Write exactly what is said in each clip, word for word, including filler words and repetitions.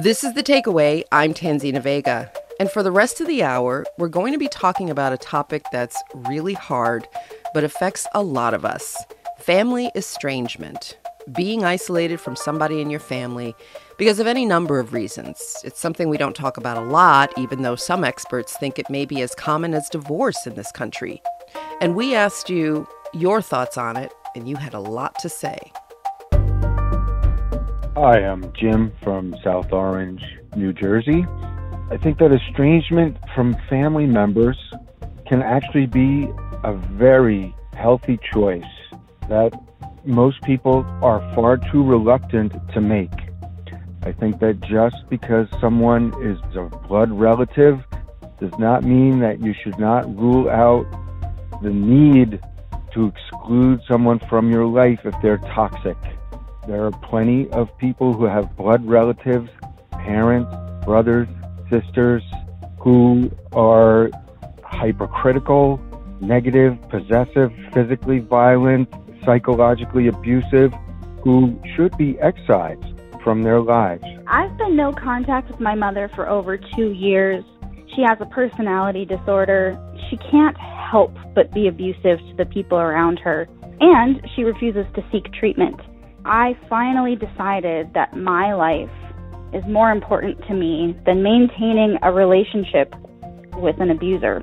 This is The Takeaway. I'm Tanzina Vega. And for the rest of the hour, we're going to be talking about a topic that's really hard, but affects a lot of us. Family estrangement. Being isolated from somebody in your family because of any number of reasons. It's something we don't talk about a lot, even though some experts think it may be as common as divorce in this country. And we asked you your thoughts on it, and you had a lot to say. Hi, I'm Jim from South Orange, New Jersey. I think that estrangement from family members can actually be a very healthy choice that most people are far too reluctant to make. I think that just because someone is a blood relative does not mean that you should not rule out the need to exclude someone from your life if they're toxic. There are plenty of people who have blood relatives, parents, brothers, sisters, who are hypercritical, negative, possessive, physically violent, psychologically abusive, who should be excised from their lives. I've been no contact with my mother for over two years. She has a personality disorder. She can't help but be abusive to the people around her, and she refuses to seek treatment. I finally decided that my life is more important to me than maintaining a relationship with an abuser.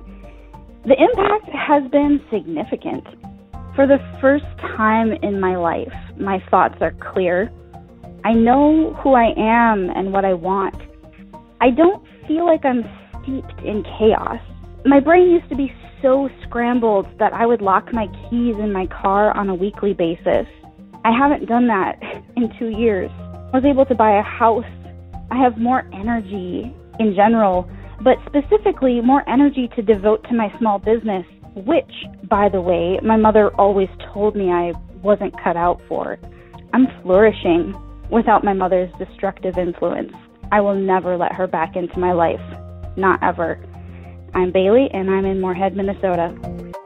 The impact has been significant. For the first time in my life, my thoughts are clear. I know who I am and what I want. I don't feel like I'm steeped in chaos. My brain used to be so scrambled that I would lock my keys in my car on a weekly basis. I haven't done that in two years. I was able to buy a house. I have more energy in general, but specifically more energy to devote to my small business, which, by the way, my mother always told me I wasn't cut out for. I'm flourishing without my mother's destructive influence. I will never let her back into my life. Not ever. I'm Bailey, and I'm in Moorhead, Minnesota.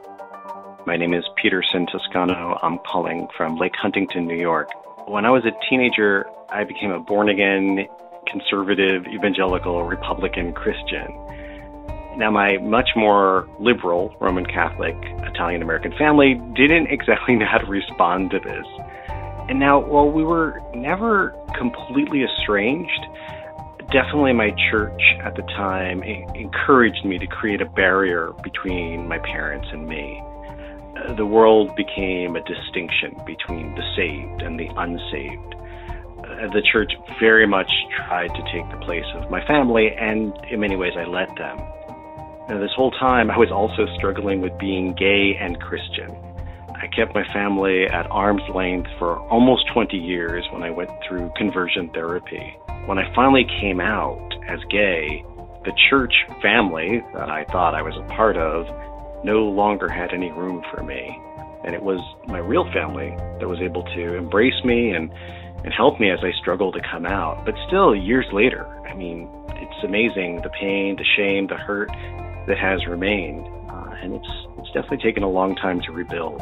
My name is Peterson Toscano. I'm calling from Lake Huntington, New York. When I was a teenager, I became a born-again, conservative, evangelical, Republican Christian. Now, my much more liberal Roman Catholic Italian-American family didn't exactly know how to respond to this. And now, while we were never completely estranged, definitely my church at the time encouraged me to create a barrier between my parents and me. The world became a distinction between the saved and the unsaved. Uh, the church very much tried to take the place of my family, and in many ways I let them. Now, this whole time I was also struggling with being gay and Christian. I kept my family at arm's length for almost twenty years when I went through conversion therapy. When I finally came out as gay, the church family that I thought I was a part of no longer had any room for me. And it was my real family that was able to embrace me and, and help me as I struggled to come out. But still, years later, I mean, it's amazing the pain, the shame, the hurt that has remained. Uh, and it's, it's definitely taken a long time to rebuild.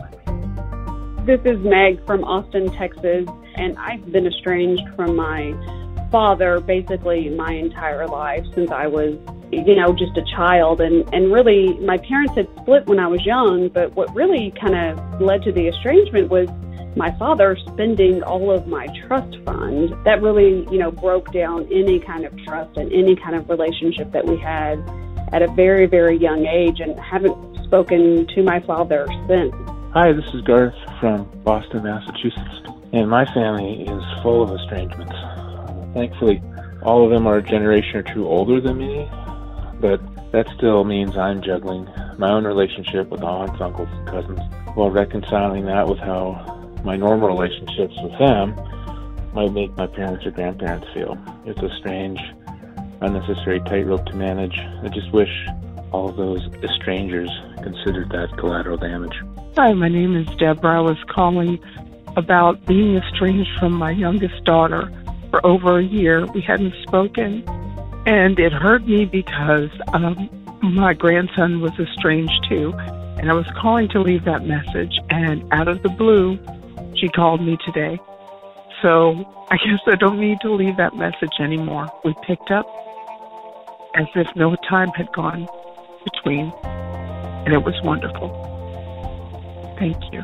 This is Meg from Austin, Texas, and I've been estranged from my father basically my entire life since I was, you know, just a child. And, and really, my parents had split when I was young, but what really kind of led to the estrangement was my father spending all of my trust fund. That really, you know, broke down any kind of trust and any kind of relationship that we had at a very, very young age, and haven't spoken to my father since. Hi, this is Garth from Boston, Massachusetts, and my family is full of estrangements. Thankfully, all of them are a generation or two older than me, but that still means I'm juggling my own relationship with aunts, uncles, and cousins, while reconciling that with how my normal relationships with them might make my parents or grandparents feel. It's a strange, unnecessary tightrope to manage. I just wish all of those estrangers considered that collateral damage. Hi, my name is Deborah. I was calling about being estranged from my youngest daughter. For over a year, we hadn't spoken, and it hurt me because um, my grandson was estranged too, and I was calling to leave that message, and out of the blue, she called me today. So I guess I don't need to leave that message anymore. We picked up as if no time had gone between, and it was wonderful. Thank you.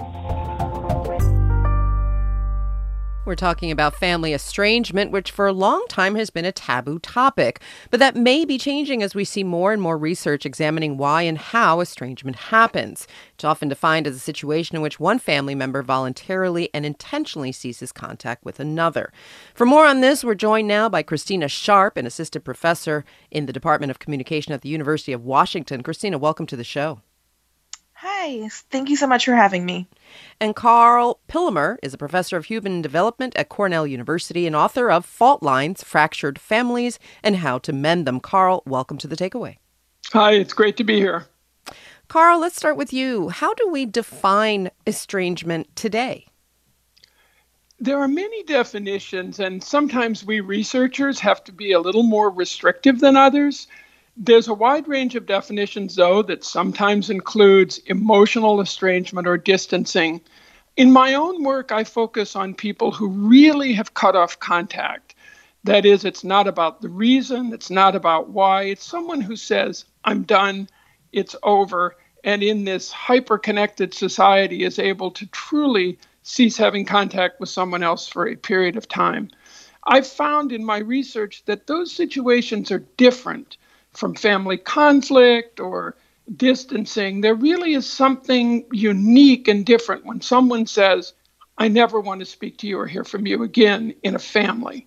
We're talking about family estrangement, which for a long time has been a taboo topic. But that may be changing as we see more and more research examining why and how estrangement happens. It's often defined as a situation in which one family member voluntarily and intentionally ceases contact with another. For more on this, we're joined now by Christina Sharp, an assistant professor in the Department of Communication at the University of Washington. Christina, welcome to the show. Hi, thank you so much for having me. And Carl Pillemer is a professor of human development at Cornell University and author of Fault Lines, Fractured Families, and How to Mend Them. Carl, welcome to The Takeaway. Hi, it's great to be here. Carl, let's start with you. How do we define estrangement today? There are many definitions, and sometimes we researchers have to be a little more restrictive than others. There's a wide range of definitions, though, that sometimes includes emotional estrangement or distancing. In my own work, I focus on people who really have cut off contact. That is, it's not about the reason, it's not about why. It's someone who says, I'm done, it's over, and in this hyper-connected society is able to truly cease having contact with someone else for a period of time. I've found in my research that those situations are different from family conflict or distancing. There really is something unique and different when someone says, I never want to speak to you or hear from you again in a family.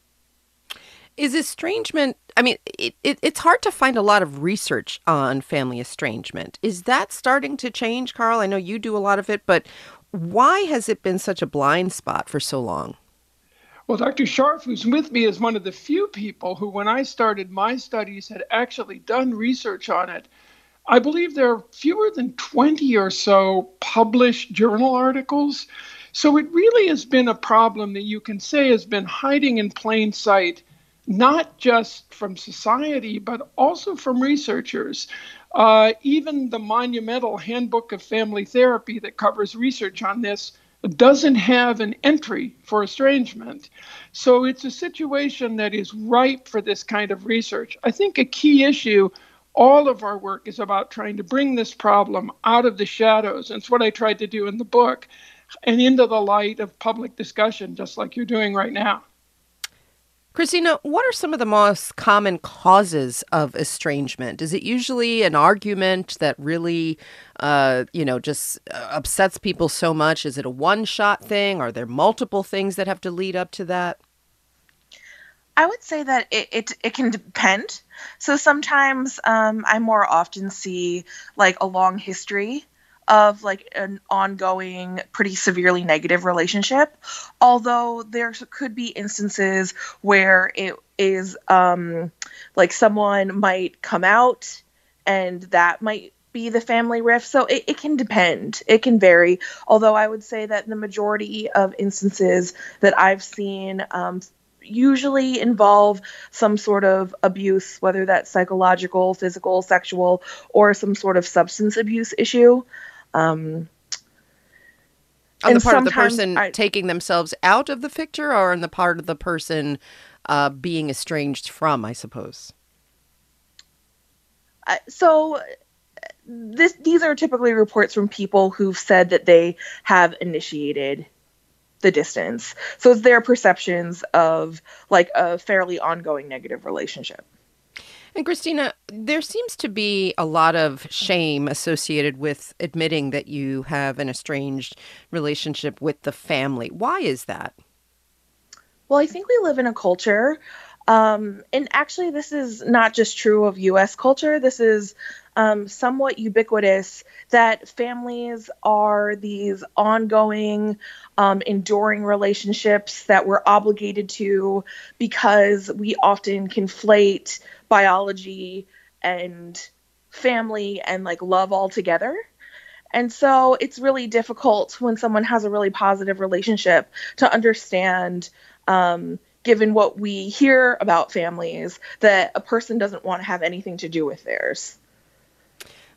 Is estrangement, I mean, it, it, it's hard to find a lot of research on family estrangement. Is that starting to change, Carl? I know you do a lot of it, but why has it been such a blind spot for so long? Well, Doctor Sharp, who's with me, is one of the few people who, when I started my studies, had actually done research on it. I believe there are fewer than twenty or so published journal articles. So it really has been a problem that you can say has been hiding in plain sight, not just from society, but also from researchers. Uh, even the monumental Handbook of Family Therapy that covers research on this doesn't have an entry for estrangement. So it's a situation that is ripe for this kind of research. I think a key issue, all of our work is about trying to bring this problem out of the shadows. And it's what I tried to do in the book and into the light of public discussion, just like you're doing right now. Christina, what are some of the most common causes of estrangement? Is it usually an argument that really, uh, you know, just upsets people so much? Is it a one-shot thing? Are there multiple things that have to lead up to that? I would say that it, it, it can depend. So sometimes um, I more often see like a long history of like an ongoing, pretty severely negative relationship. Although there could be instances where it is um, like someone might come out and that might be the family rift. So it, it can depend. It can vary. Although I would say that the majority of instances that I've seen um, usually involve some sort of abuse, whether that's psychological, physical, sexual, or some sort of substance abuse issue. Um, on the part of the person I, taking themselves out of the picture, or on the part of the person uh, being estranged from, I suppose? Uh, so this, these are typically reports from people who've said that they have initiated the distance. So it's their perceptions of like a fairly ongoing negative relationship. And Christina, there seems to be a lot of shame associated with admitting that you have an estranged relationship with the family. Why is that? Well, I think we live in a culture, um, and actually this is not just true of U S culture. This is um, somewhat ubiquitous, that families are these ongoing, um, enduring relationships that we're obligated to because we often conflate biology and family and like love all together. And so it's really difficult when someone has a really positive relationship to understand, um, given what we hear about families, that a person doesn't want to have anything to do with theirs.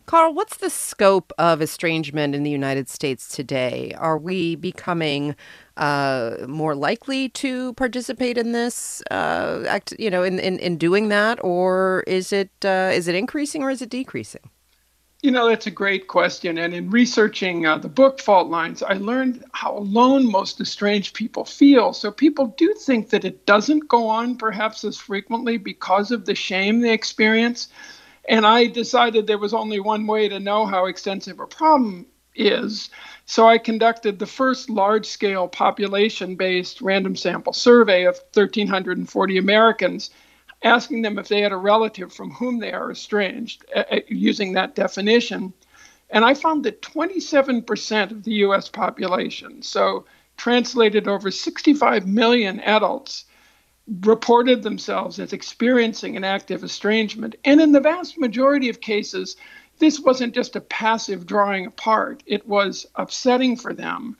Carl, what's the scope of estrangement in the United States today? Are we becoming uh, more likely to participate in this, uh, act, you know, in, in, in doing that, or is it uh, is it increasing or is it decreasing? You know, that's a great question. And in researching uh, the book Fault Lines, I learned how alone most estranged people feel. So people do think that it doesn't go on perhaps as frequently because of the shame they experience. And I decided there was only one way to know how extensive a problem is. So I conducted the first large-scale population-based random sample survey of one thousand three hundred forty Americans, asking them if they had a relative from whom they are estranged, uh, using that definition. And I found that twenty-seven percent of the U S population, so translated over sixty-five million adults, reported themselves as experiencing an active estrangement. And in the vast majority of cases, this wasn't just a passive drawing apart. It was upsetting for them.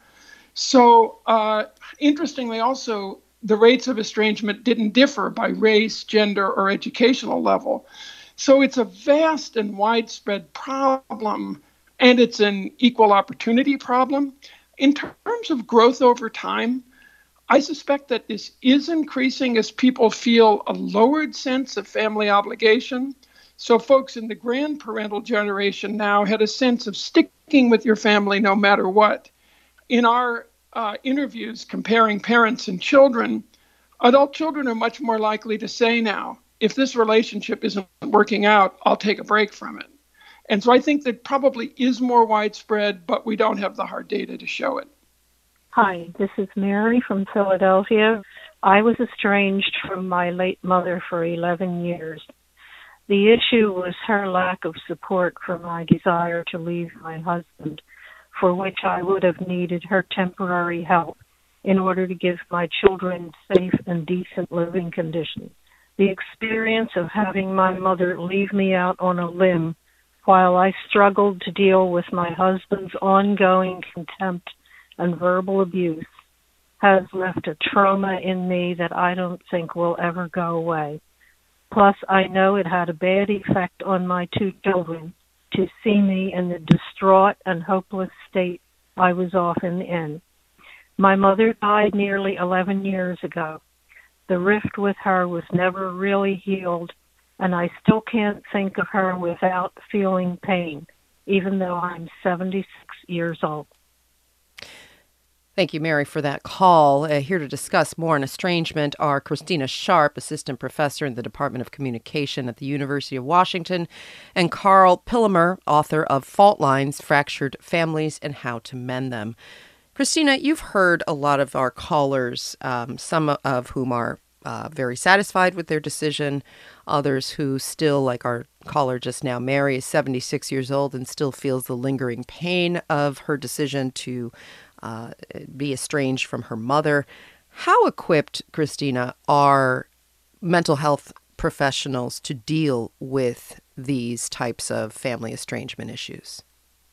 So uh, interestingly also, the rates of estrangement didn't differ by race, gender, or educational level. So it's a vast and widespread problem, and it's an equal opportunity problem. In terms of growth over time, I suspect that this is increasing as people feel a lowered sense of family obligation. So folks in the grandparental generation now had a sense of sticking with your family no matter what. In our uh, interviews comparing parents and children, adult children are much more likely to say now, if this relationship isn't working out, I'll take a break from it. And so I think that probably is more widespread, but we don't have the hard data to show it. Hi, this is Mary from Philadelphia. I was estranged from my late mother for eleven years. The issue was her lack of support for my desire to leave my husband, for which I would have needed her temporary help in order to give my children safe and decent living conditions. The experience of having my mother leave me out on a limb while I struggled to deal with my husband's ongoing contempt and verbal abuse has left a trauma in me that I don't think will ever go away. Plus, I know it had a bad effect on my two children to see me in the distraught and hopeless state I was often in. My mother died nearly eleven years ago. The rift with her was never really healed, and I still can't think of her without feeling pain, even though I'm seventy-six years old. Thank you, Mary, for that call. Uh, here to discuss more on estrangement are Christina Sharp, assistant professor in the Department of Communication at the University of Washington, and Carl Pillemer, author of Fault Lines, Fractured Families and How to Mend Them. Christina, you've heard a lot of our callers, um, some of whom are uh, very satisfied with their decision, others who still, like our caller just now, Mary, is seventy-six years old and still feels the lingering pain of her decision to Uh, be estranged from her mother. How equipped, Christina, are mental health professionals to deal with these types of family estrangement issues?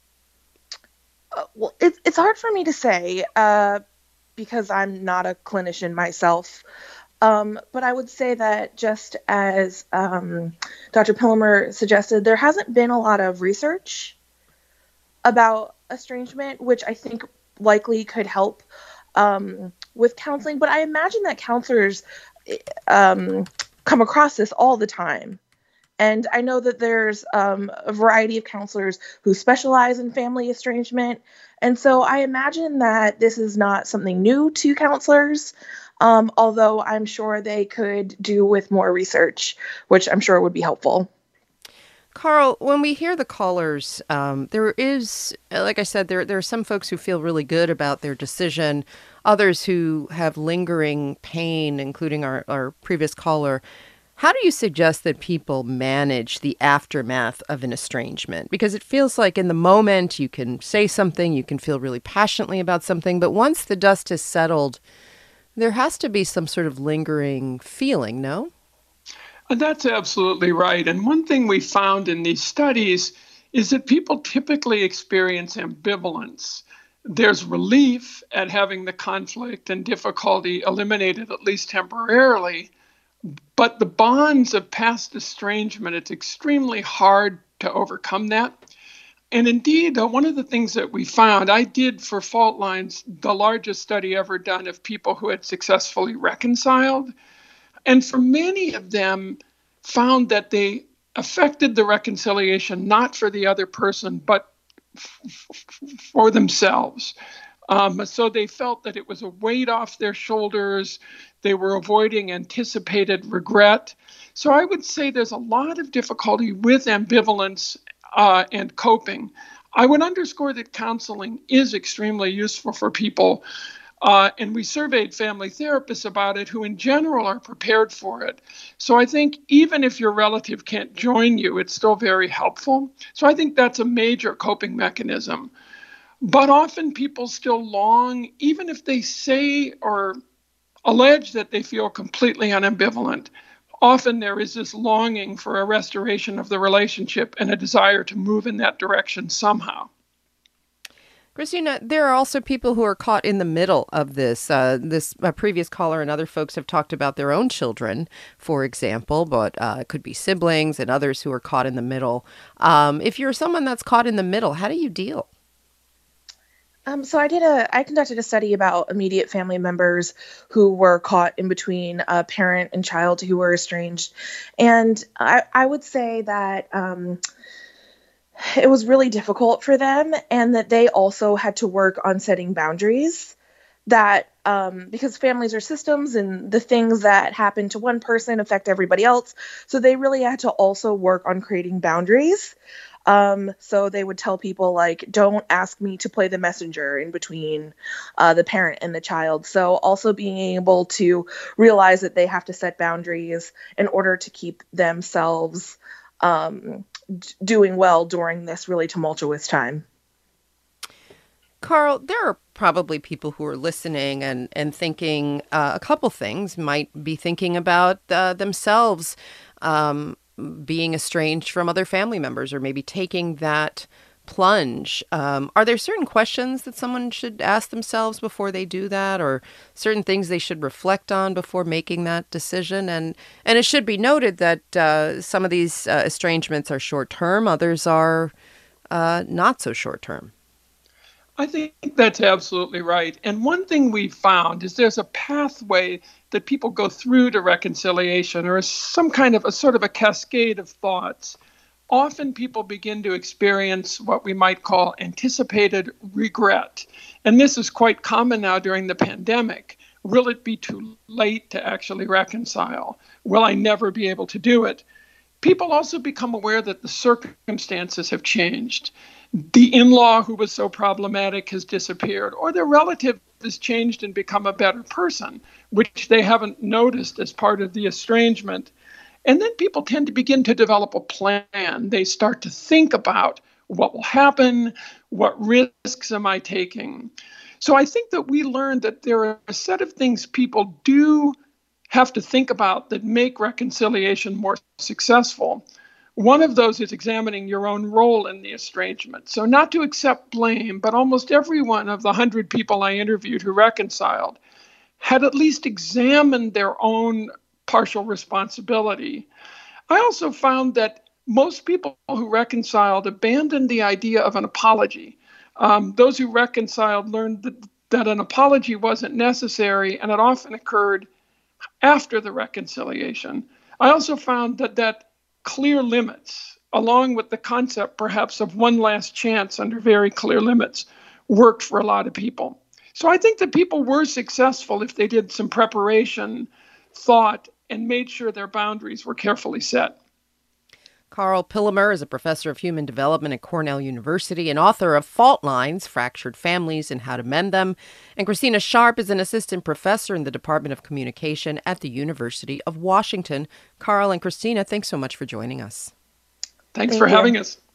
Uh, well, it's it's hard for me to say uh, because I'm not a clinician myself. Um, but I would say that just as um, Doctor Pillemer suggested, there hasn't been a lot of research about estrangement, which I think likely could help um, with counseling. But I imagine that counselors um, come across this all the time. And I know that there's um, a variety of counselors who specialize in family estrangement. And so I imagine that this is not something new to counselors, um, although I'm sure they could do with more research, which I'm sure would be helpful. Carl, when we hear the callers, um, there is, like I said, there, there are some folks who feel really good about their decision, others who have lingering pain, including our, our previous caller. How do you suggest that people manage the aftermath of an estrangement? Because it feels like in the moment you can say something, you can feel really passionately about something, but once the dust has settled, there has to be some sort of lingering feeling, no? That's absolutely right. And one thing we found in these studies is that people typically experience ambivalence. There's relief at having the conflict and difficulty eliminated, at least temporarily, but the bonds of past estrangement, it's extremely hard to overcome that. And indeed, uh, one of the things that we found, I did for fault lines the largest study ever done of people who had successfully reconciled. And for many of them, found that they affected the reconciliation not for the other person, but f- f- for themselves. Um, so they felt that it was a weight off their shoulders. They were avoiding anticipated regret. So I would say there's a lot of difficulty with ambivalence uh, and coping. I would underscore that counseling is extremely useful for people. Uh, and we surveyed family therapists about it who in general are prepared for it. So I think even if your relative can't join you, it's still very helpful. So I think that's a major coping mechanism. But often people still long, even if they say or allege that they feel completely unambivalent. Often there is this longing for a restoration of the relationship and a desire to move in that direction somehow. Christina, there are also people who are caught in the middle of this. Uh, this uh, previous caller and other folks have talked about their own children, for example, but uh, it could be siblings and others who are caught in the middle. Um, if you're someone that's caught in the middle, how do you deal? Um, so I did a, I conducted a study about immediate family members who were caught in between a parent and child who were estranged. And I, I would say that um, it was really difficult for them and that they also had to work on setting boundaries that um, because families are systems and the things that happen to one person affect everybody else. So they really had to also work on creating boundaries. Um, so they would tell people, like, don't ask me to play the messenger in between uh, the parent and the child. So also being able to realize that they have to set boundaries in order to keep themselves um, d- doing well during this really tumultuous time. Carl, there are probably people who are listening and, and thinking uh, a couple things, might be thinking about uh, themselves um being estranged from other family members or maybe taking that plunge. Um, are there certain questions that someone should ask themselves before they do that, or certain things they should reflect on before making that decision? And and it should be noted that uh, some of these uh, estrangements are short-term, others are uh, not so short-term. I think that's absolutely right. And one thing we found is there's a pathway that people go through to reconciliation, or some kind of a sort of a cascade of thoughts. Often people begin to experience what we might call anticipated regret. And this is quite common now during the pandemic. Will it be too late to actually reconcile? Will I never be able to do it? People also become aware that the circumstances have changed. The in-law who was so problematic has disappeared, or their relative has changed and become a better person, which they haven't noticed as part of the estrangement. And then people tend to begin to develop a plan. They start to think about what will happen, what risks am I taking. So I think that we learned that there are a set of things people do have to think about that make reconciliation more successful. One of those is examining your own role in the estrangement. So not to accept blame, but almost every one of the hundred people I interviewed who reconciled had at least examined their own partial responsibility. I also found that most people who reconciled abandoned the idea of an apology. Um, those who reconciled learned that, that an apology wasn't necessary, and it often occurred after the reconciliation. I also found that that clear limits, along with the concept perhaps of one last chance under very clear limits, worked for a lot of people. So I think that people were successful if they did some preparation, thought, and made sure their boundaries were carefully set. Carl Pillemer is a professor of human development at Cornell University and author of Fault Lines, Fractured Families and How to Mend Them. And Christina Sharp is an assistant professor in the Department of Communication at the University of Washington. Carl and Christina, thanks so much for joining us. Thanks Thank for you. having us.